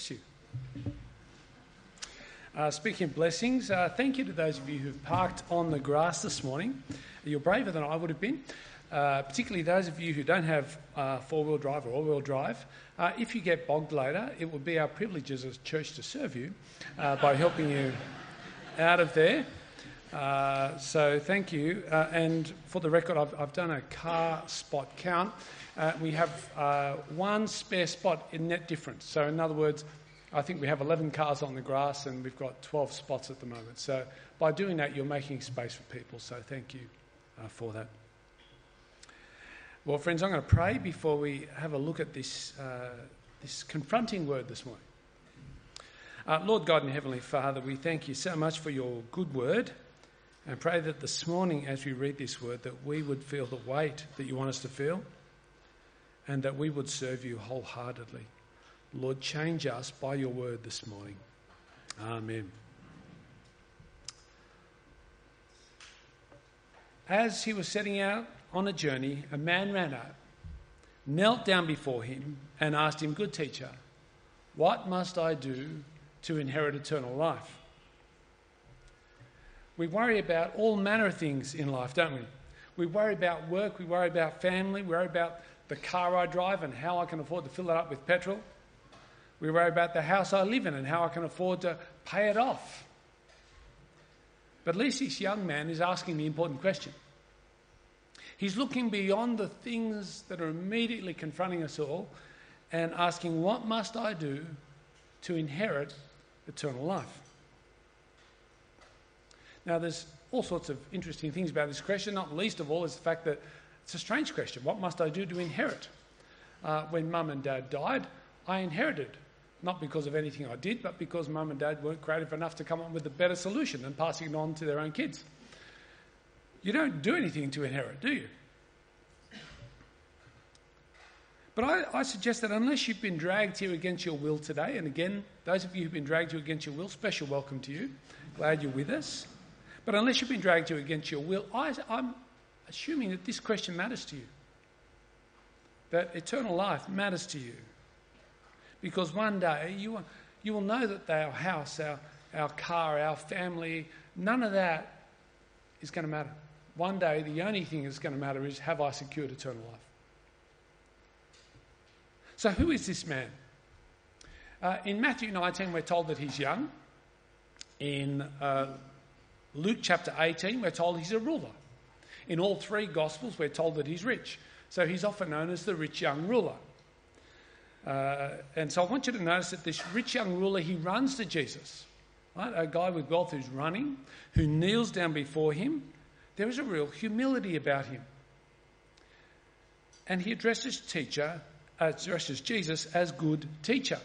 Bless you. Speaking of blessings, thank you to those of you who've parked on the grass this morning. You're braver than I would have been, particularly those of you who don't have four-wheel drive or all-wheel drive. If you get bogged later, it will be our privilege as a church to serve you by helping you out of there. So thank you. And for the record, I've done a car spot count. We have one spare spot in net difference. So in other words, I think we have 11 cars on the grass and we've got 12 spots at the moment. So by doing that, you're making space for people. So thank you for that. Well, friends, I'm going to pray before we have a look at this confronting word this morning. Lord God and Heavenly Father, we thank you so much for your good word, and pray that this morning as we read this word that we would feel the weight that you want us to feel and that we would serve you wholeheartedly. Lord, change us by your word this morning. Amen. As he was setting out on a journey, a man ran up, knelt down before him and asked him, "Good teacher, what must I do to inherit eternal life?" We worry about all manner of things in life, don't we? We worry about work, we worry about family, we worry about the car I drive and how I can afford to fill it up with petrol. We worry about the house I live in and how I can afford to pay it off. But at least this young man is asking the important question. He's looking beyond the things that are immediately confronting us all and asking, what must I do to inherit eternal life? Now, there's all sorts of interesting things about this question, not least of all is the fact that it's a strange question. What must I do to inherit? When Mum and Dad died, I inherited, not because of anything I did, but because Mum and Dad weren't creative enough to come up with a better solution than passing it on to their own kids. You don't do anything to inherit, do you? But I suggest that unless you've been dragged here against your will today, and again, those of you who've been dragged here against your will, special welcome to you. Glad you're with us. But unless you've been dragged here against your will, I'm assuming that this question matters to you. That eternal life matters to you. Because one day you will know that our house, our car, our family, none of that is going to matter. One day the only thing that's going to matter is, have I secured eternal life? So who is this man? In Matthew 19 we're told that he's young. In Luke chapter 18 we're told he's a ruler. In all three Gospels we're told that he's rich. So he's often known as the rich young ruler. And so I want you to notice that this rich young ruler, he runs to Jesus. Right? A guy with wealth who's running, who kneels down before him. There is a real humility about him. And he addresses Jesus as good teacher.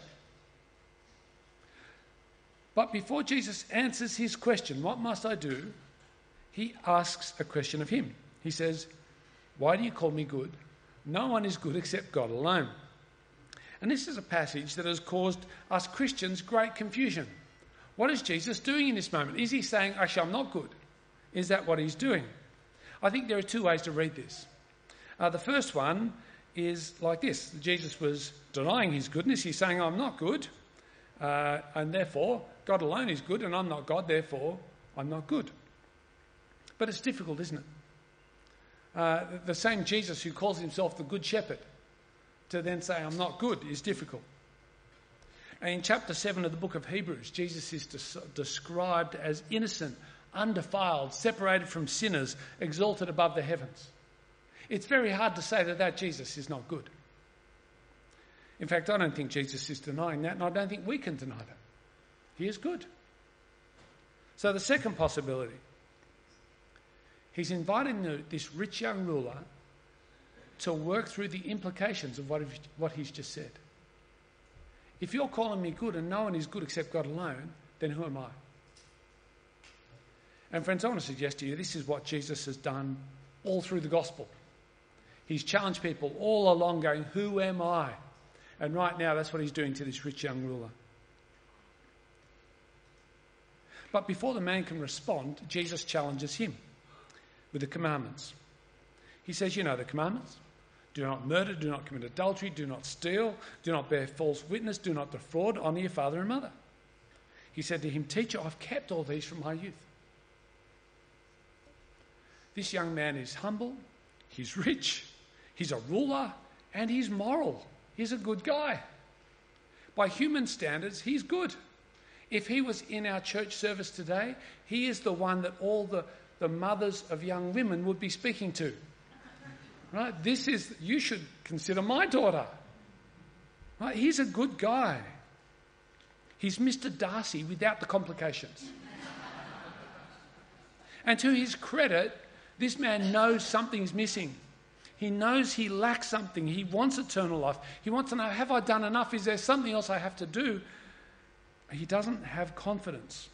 But before Jesus answers his question, what must I do? He asks a question of him. He says, why do you call me good? No one is good except God alone. And this is a passage that has caused us Christians great confusion. What is Jesus doing in this moment? Is he saying, actually, I'm not good? Is that what he's doing? I think there are two ways to read this. The first one is like this. Jesus was denying his goodness. He's saying, I'm not good, and therefore God alone is good, and I'm not God, therefore I'm not good. But it's difficult, isn't it? The same Jesus who calls himself the Good Shepherd to then say, I'm not good, is difficult. And in chapter 7 of the book of Hebrews, Jesus is described as innocent, undefiled, separated from sinners, exalted above the heavens. It's very hard to say that Jesus is not good. In fact, I don't think Jesus is denying that, and I don't think we can deny that. He is good. So the second possibility, he's inviting this rich young ruler to work through the implications of what he's just said. If you're calling me good and no one is good except God alone, then who am I? And friends, I want to suggest to you this is what Jesus has done all through the gospel. He's challenged people all along going, who am I? And right now that's what he's doing to this rich young ruler. But before the man can respond, Jesus challenges him with the commandments. He says, you know the commandments. Do not murder, do not commit adultery, do not steal, do not bear false witness, do not defraud, honour your father and mother. He said to him, Teacher, I've kept all these from my youth. This young man is humble, he's rich, he's a ruler, and he's moral. He's a good guy. By human standards, he's good. If he was in our church service today, he is the one that all the mothers of young women would be speaking to. Right? You should consider my daughter. Right? He's a good guy. He's Mr. Darcy without the complications. And to his credit, this man knows something's missing. He knows he lacks something. He wants eternal life. He wants to know, have I done enough? Is there something else I have to do? He doesn't have confidence.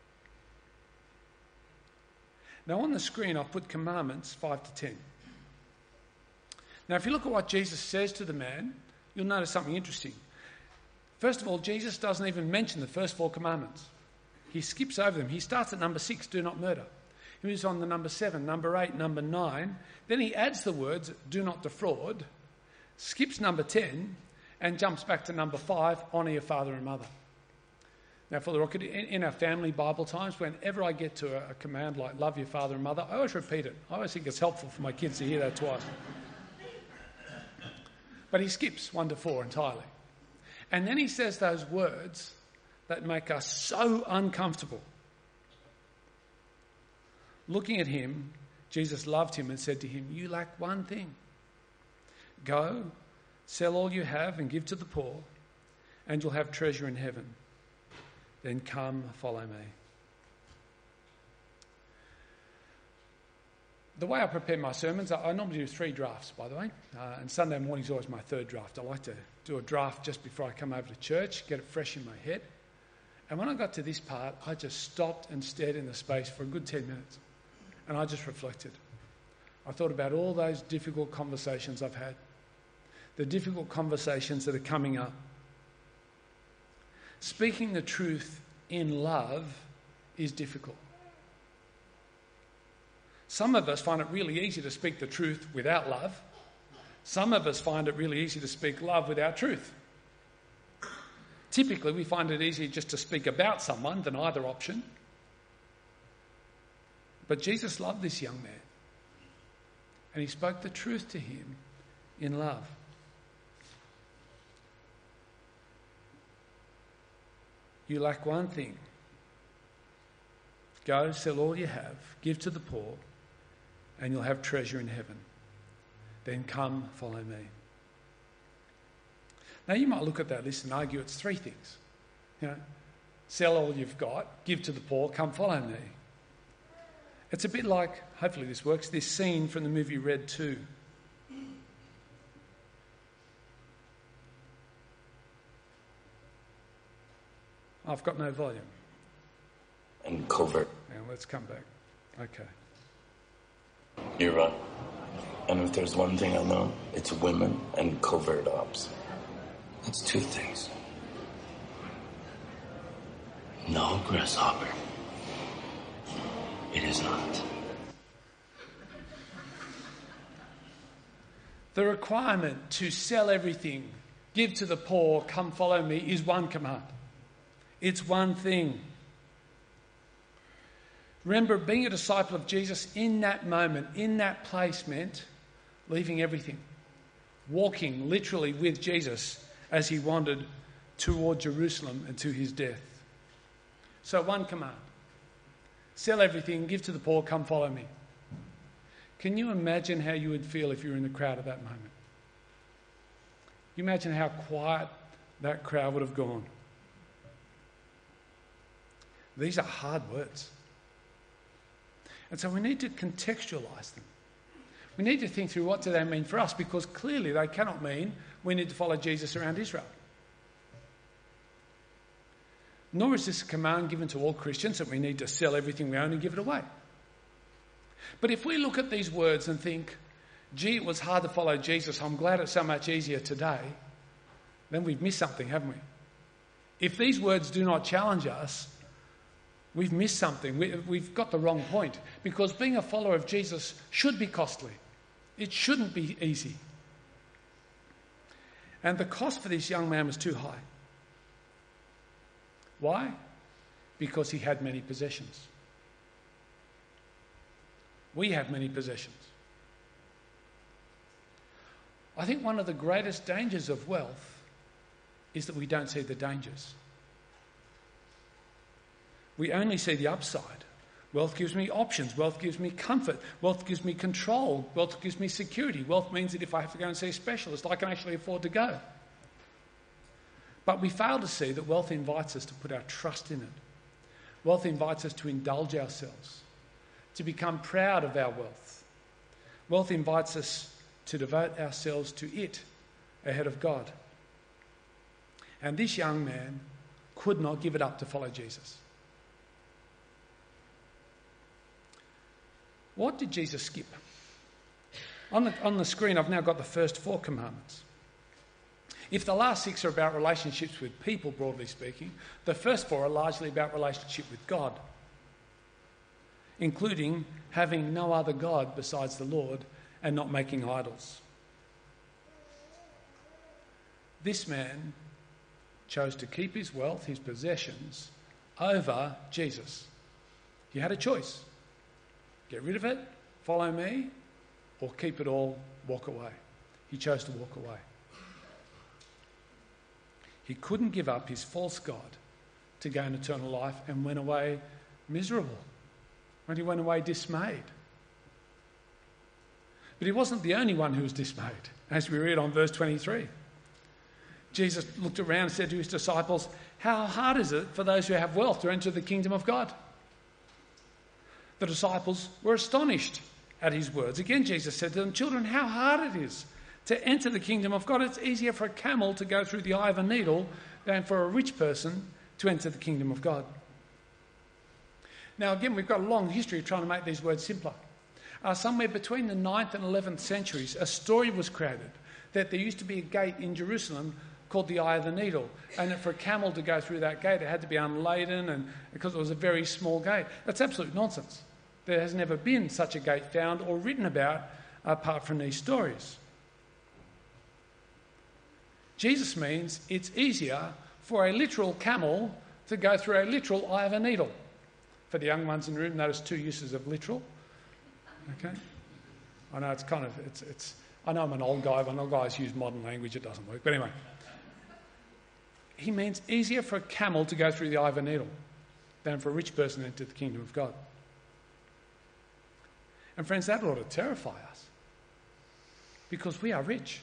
Now on the screen I've put commandments 5 to 10. Now if you look at what Jesus says to the man, you'll notice something interesting. First of all, Jesus doesn't even mention the first 4 commandments. He skips over them. He starts at number 6, do not murder. He moves on to number 7, number 8, number 9. Then he adds the words, do not defraud, skips number 10, and jumps back to number 5, honour your father and mother. Now, for the record, in our family Bible times, whenever I get to a command like love your father and mother, I always repeat it. I always think it's helpful for my kids to hear that twice. But he skips 1 to 4 entirely. And then he says those words that make us so uncomfortable. Looking at him, Jesus loved him and said to him, you lack one thing. Go, sell all you have and give to the poor, and you'll have treasure in heaven. Then come, follow me. The way I prepare my sermons, I normally do 3 drafts, by the way. And Sunday morning is always my 3rd draft. I like to do a draft just before I come over to church, get it fresh in my head. And when I got to this part, I just stopped and stared in the space for a good 10 minutes. And I just reflected. I thought about all those difficult conversations I've had, the difficult conversations that are coming up. Speaking the truth in love is difficult. Some of us find it really easy to speak the truth without love. Some of us find it really easy to speak love without truth. Typically, we find it easier just to speak about someone than either option. But Jesus loved this young man, and he spoke the truth to him in love. You lack one thing. Go, sell all you have, give to the poor, and you'll have treasure in heaven. Then come, follow me. Now you might look at that list and argue it's 3 things. Sell all you've got, give to the poor, come follow me. It's a bit like, hopefully this works, this scene from the movie Red 2. I've got no volume. And covert. Now let's come back. Okay. You're right. And if there's one thing I know, it's women and covert ops. That's 2 things. No, grasshopper. It is not. The requirement to sell everything, give to the poor, come follow me, is one command. It's one thing. Remember, being a disciple of Jesus in that moment, in that place, meant leaving everything, walking literally with Jesus as he wandered toward Jerusalem and to his death. So one command. Sell everything, give to the poor, come follow me. Can you imagine how you would feel if you were in the crowd at that moment? You imagine how quiet that crowd would have gone. These are hard words. And so we need to contextualise them. We need to think through what do they mean for us, because clearly they cannot mean we need to follow Jesus around Israel. Nor is this a command given to all Christians that we need to sell everything we own and give it away. But if we look at these words and think, gee, it was hard to follow Jesus, I'm glad it's so much easier today, then we've missed something, haven't we? If these words do not challenge us, we've missed something. We've got the wrong point, because being a follower of Jesus should be costly. It shouldn't be easy. And the cost for this young man was too high. Why? Because he had many possessions. We have many possessions. I think one of the greatest dangers of wealth is that we don't see the dangers. We only see the upside. Wealth gives me options. Wealth gives me comfort. Wealth gives me control. Wealth gives me security. Wealth means that if I have to go and see a specialist, I can actually afford to go. But we fail to see that wealth invites us to put our trust in it. Wealth invites us to indulge ourselves, to become proud of our wealth. Wealth invites us to devote ourselves to it ahead of God. And this young man could not give it up to follow Jesus. What did Jesus skip? On the screen, I've now got the first 4 commandments. If the last 6 are about relationships with people, broadly speaking, the first 4 are largely about relationship with God, including having no other God besides the Lord and not making idols. This man chose to keep his wealth, his possessions, over Jesus. He had a choice. Get rid of it, follow me, or keep it all, walk away. He chose to walk away. He couldn't give up his false God to gain eternal life and went away miserable. And he went away dismayed. But he wasn't the only one who was dismayed, as we read on verse 23. Jesus looked around and said to his disciples, "How hard is it for those who have wealth to enter the kingdom of God?" The disciples were astonished at his words. Again, Jesus said to them, "Children, how hard it is to enter the kingdom of God. It's easier for a camel to go through the eye of a needle than for a rich person to enter the kingdom of God." Now, again, we've got a long history of trying to make these words simpler. Somewhere between the 9th and 11th centuries, a story was created that there used to be a gate in Jerusalem called the Eye of the Needle, and that for a camel to go through that gate, it had to be unladen, and because it was a very small gate. That's absolute nonsense. There has never been such a gate found or written about apart from these stories. Jesus means it's easier for a literal camel to go through a literal eye of a needle. For the young ones in the room, notice 2 uses of literal. Okay? I know it's kind of, I know I'm an old guy. When old guys use modern language, it doesn't work. But anyway, he means easier for a camel to go through the eye of a needle than for a rich person to enter the kingdom of God. And friends, that ought to terrify us, because we are rich.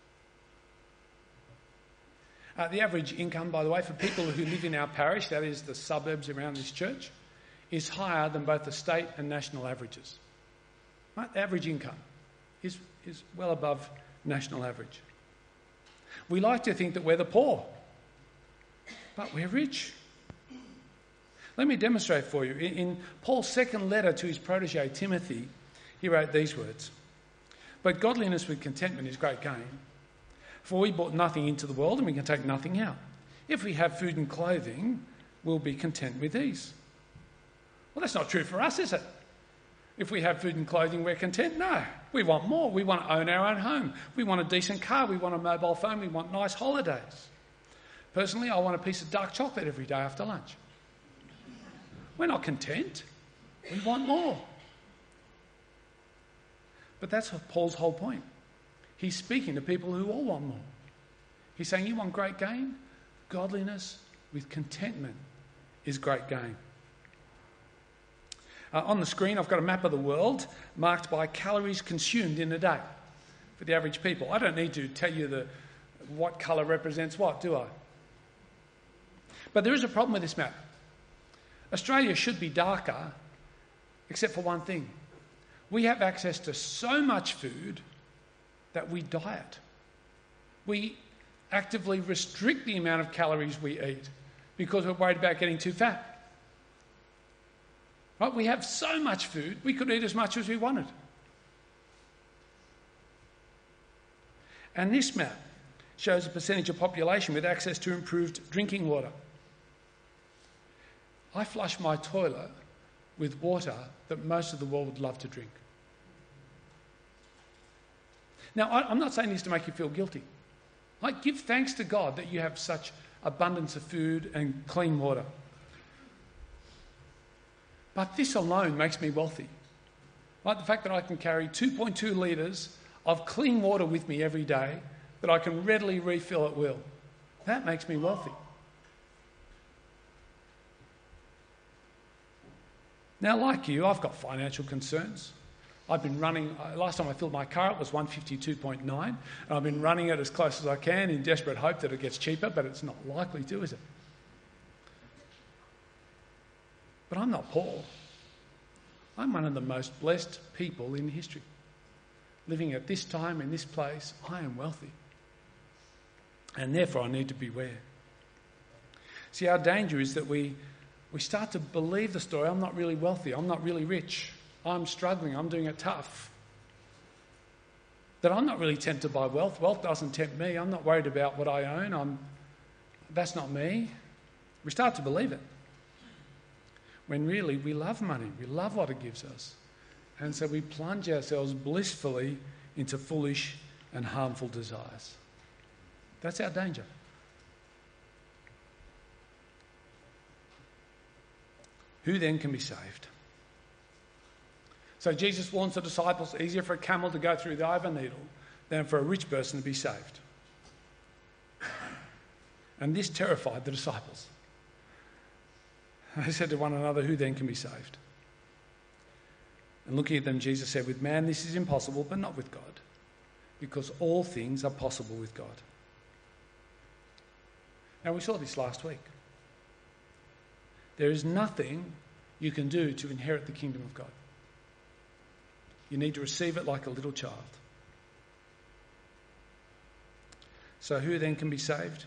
The average income, by the way, for people who live in our parish, that is the suburbs around this church, is higher than both the state and national averages. Right? The average income is well above national average. We like to think that we're the poor, but we're rich. Let me demonstrate for you. In Paul's second letter to his protege, Timothy, he wrote these words: "But godliness with contentment is great gain. For we brought nothing into the world, and we can take nothing out. If we have food and clothing, we'll be content with these." Well, that's not true for us, is it? If we have food and clothing, we're content? No. We want more. We want to own our own home. We want a decent car. We want a mobile phone. We want nice holidays. Personally, I want a piece of dark chocolate every day after lunch. We're not content. We want more. But that's Paul's whole point. He's speaking to people who all want more. He's saying, you want great gain? Godliness with contentment is great gain. On the screen, I've got a map of the world marked by calories consumed in a day for the average people. I don't need to tell you what colour represents what, do I? But there is a problem with this map. Australia should be darker, except for one thing. We have access to so much food that we diet. We actively restrict the amount of calories we eat because we're worried about getting too fat. Right? We have so much food, we could eat as much as we wanted. And this map shows a percentage of population with access to improved drinking water. I flush my toilet with water that most of the world would love to drink. Now, I'm not saying this to make you feel guilty. Like, give thanks to God that you have such abundance of food and clean water. But this alone makes me wealthy. Like the fact that I can carry 2.2 litres of clean water with me every day that I can readily refill at will. That makes me wealthy. Now, like you, I've got financial concerns. I've been running, last time I filled my car, it was 152.9, and I've been running it as close as I can in desperate hope that it gets cheaper, but it's not likely to, is it? But I'm not poor. I'm one of the most blessed people in history. Living at this time, in this place, I am wealthy. And therefore I need to beware. See, our danger is that we start to believe the story, I'm not really wealthy, I'm not really rich, I'm struggling, I'm doing it tough. That I'm not really tempted by wealth. Wealth doesn't tempt me. I'm not worried about what I own. That's not me. We start to believe it. When really we love money, we love what it gives us. And so we plunge ourselves blissfully into foolish and harmful desires. That's our danger. Who then can be saved? So Jesus warns the disciples, easier for a camel to go through the eye of a needle than for a rich person to be saved. And this terrified the disciples. They said to one another, who then can be saved? And looking at them, Jesus said, with man this is impossible, but not with God, because all things are possible with God. Now, we saw this last week. There is nothing you can do to inherit the kingdom of God. You need to receive it like a little child. So who then can be saved?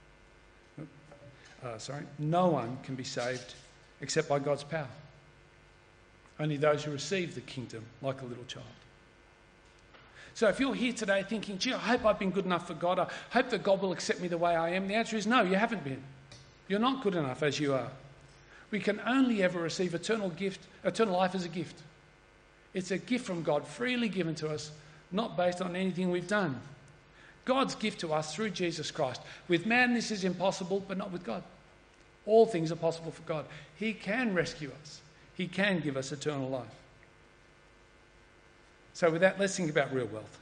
No one can be saved except by God's power. Only those who receive the kingdom like a little child. So if you're here today thinking, gee, I hope I've been good enough for God, I hope that God will accept me the way I am, the answer is no, you haven't been. You're not good enough as you are. We can only ever receive eternal life as a gift. It's a gift from God, freely given to us, not based on anything we've done. God's gift to us through Jesus Christ. With man this is impossible, but not with God. All things are possible for God. He can rescue us. He can give us eternal life. So with that, let's think about real wealth.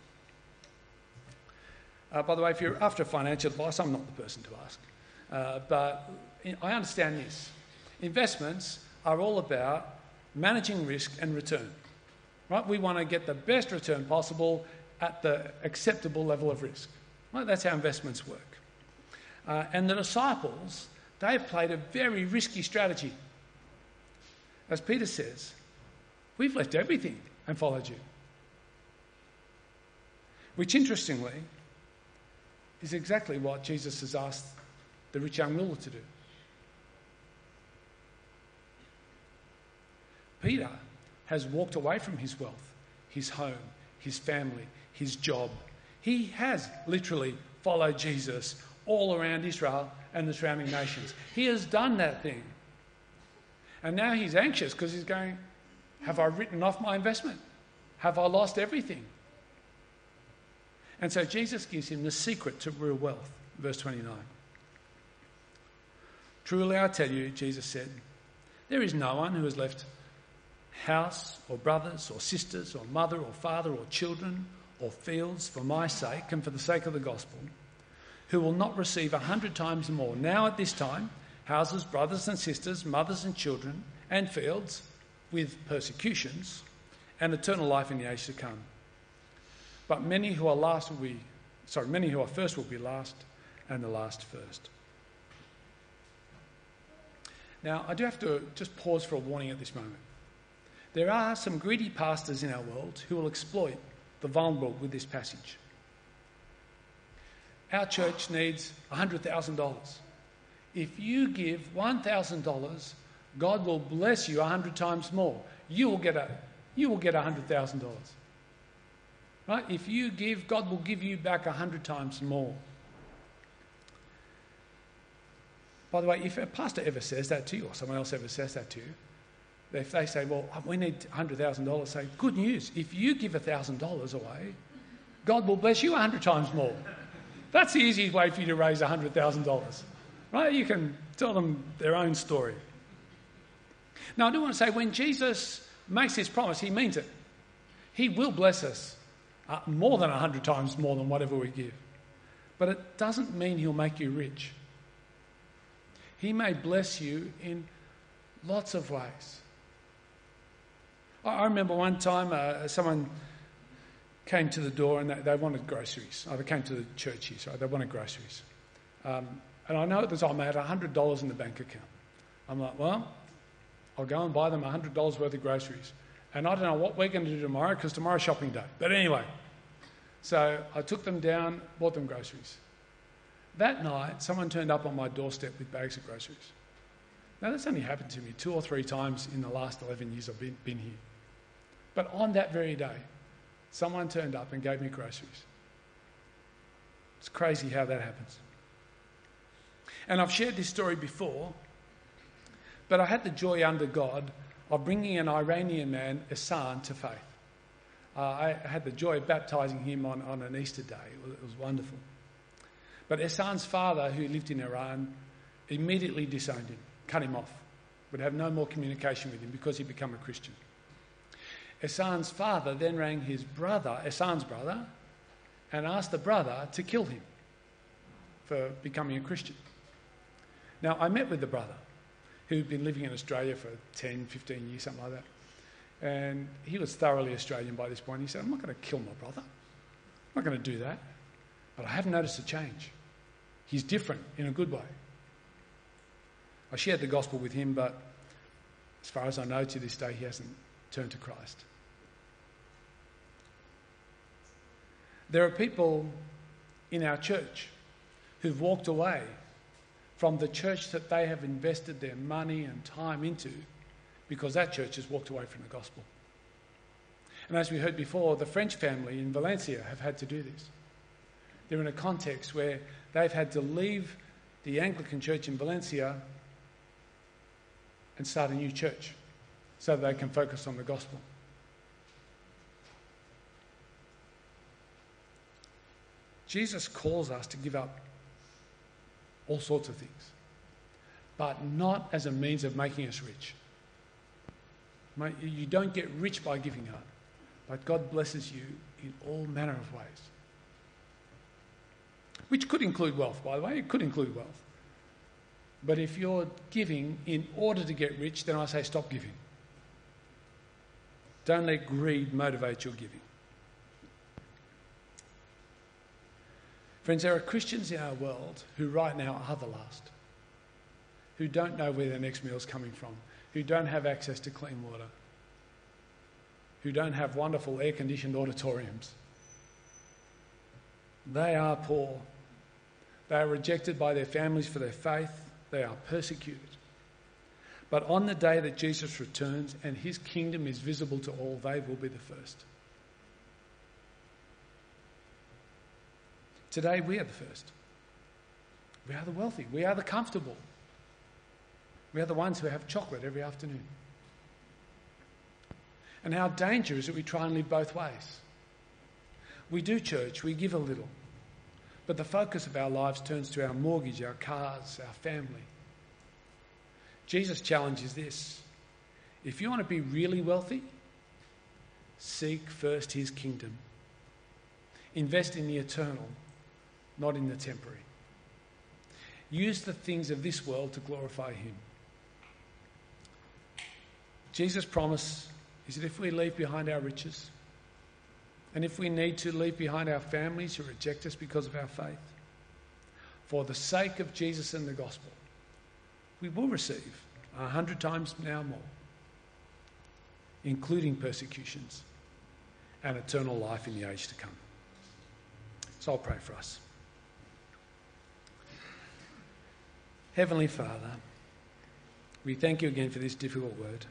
By the way, if you're after financial advice, I'm not the person to ask. But I understand this. Investments are all about managing risk and return. Right? We want to get the best return possible at the acceptable level of risk. Right? That's how investments work. And the disciples, they've played a very risky strategy. As Peter says, we've left everything and followed you. Which, interestingly, is exactly what Jesus has asked the rich young ruler to do. Peter has walked away from his wealth, his home, his family, his job. He has literally followed Jesus all around Israel and the surrounding nations. He has done that thing. And now he's anxious because he's going, have I written off my investment? Have I lost everything? And so Jesus gives him the secret to real wealth. Verse 29. Truly I tell you, Jesus said, there is no one who has left house or brothers or sisters or mother or father or children or fields for my sake and for the sake of the gospel, who will not receive 100 times more now at this time, houses, brothers and sisters, mothers and children, and fields, with persecutions, and eternal life in the age to come. But many who are first will be last, and the last first. Now, I do have to just pause for a warning at this moment. There are some greedy pastors in our world who will exploit the vulnerable with this passage. Our church needs $100,000. If you give $1,000, God will bless you 100 times more. You will get $100,000. Right? If you give, God will give you back 100 times more. By the way, if a pastor ever says that to you, or someone else ever says that to you, if they say, well, we need $100,000, say, good news. If you give $1,000 away, God will bless you 100 times more. That's the easiest way for you to raise $100,000, right? You can tell them their own story. Now, I do want to say, when Jesus makes this promise, he means it. He will bless us more than 100 times more than whatever we give. But it doesn't mean he'll make you rich. He may bless you in lots of ways. I remember one time someone came to the door and they wanted groceries. They came to the church here, so they wanted groceries. And I know at the time I had $100 in the bank account. I'm like, well, I'll go and buy them $100 worth of groceries. And I don't know what we're going to do tomorrow because tomorrow's shopping day. But anyway, so I took them down, bought them groceries. That night, someone turned up on my doorstep with bags of groceries. Now, that's only happened to me 2 or 3 times in the last 11 years I've been here. But on that very day, someone turned up and gave me groceries. It's crazy how that happens. And I've shared this story before, but I had the joy under God of bringing an Iranian man, Ehsan, to faith. I had the joy of baptising him on an Easter day. It was wonderful. But Ehsan's father, who lived in Iran, immediately disowned him, cut him off, would have no more communication with him because he'd become a Christian. Ehsan's father then rang his brother, Ehsan's brother, and asked the brother to kill him for becoming a Christian. Now, I met with the brother, who'd been living in Australia for 10, 15 years, something like that. And he was thoroughly Australian by this point. He said, I'm not going to kill my brother. I'm not going to do that. But I have noticed a change. He's different in a good way. I shared the gospel with him, but as far as I know, to this day, he hasn't turned to Christ. There are people in our church who've walked away from the church that they have invested their money and time into because that church has walked away from the gospel. And as we heard before, the French family in Valencia have had to do this. They're in a context where they've had to leave the Anglican church in Valencia and start a new church so that they can focus on the gospel. Jesus calls us to give up all sorts of things, but not as a means of making us rich. You don't get rich by giving up, but God blesses you in all manner of ways. Which could include wealth, by the way. It could include wealth. But if you're giving in order to get rich, then I say stop giving. Don't let greed motivate your giving. Friends, there are Christians in our world who right now are the last, who don't know where their next meal is coming from, who don't have access to clean water, who don't have wonderful air-conditioned auditoriums. They are poor. They are rejected by their families for their faith. They are persecuted. But on the day that Jesus returns and his kingdom is visible to all, they will be the first. Today we are the first. We are the wealthy. We are the comfortable. We are the ones who have chocolate every afternoon. And our danger is that we try and live both ways. We do church, we give a little, but the focus of our lives turns to our mortgage, our cars, our family. Jesus' challenge is this: if you want to be really wealthy, seek first his kingdom. Invest in the eternal, not in the temporary. Use the things of this world to glorify him. Jesus' promise is that if we leave behind our riches, and if we need to leave behind our families who reject us because of our faith, for the sake of Jesus and the gospel, we will receive 100 times now more, including persecutions and eternal life in the age to come. So I'll pray for us. Heavenly Father, we thank you again for this difficult word.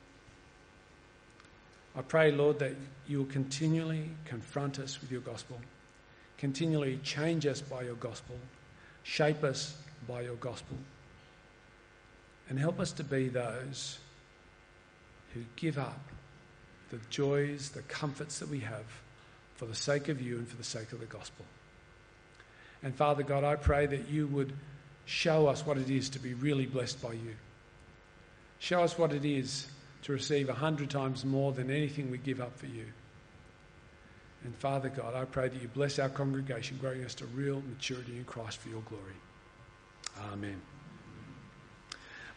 I pray, Lord, that you will continually confront us with your gospel, continually change us by your gospel, shape us by your gospel, and help us to be those who give up the joys, the comforts that we have for the sake of you and for the sake of the gospel. And Father God, I pray that you would show us what it is to be really blessed by you. Show us what it is to receive 100 times more than anything we give up for you. And Father God, I pray that you bless our congregation, growing us to real maturity in Christ for your glory. Amen.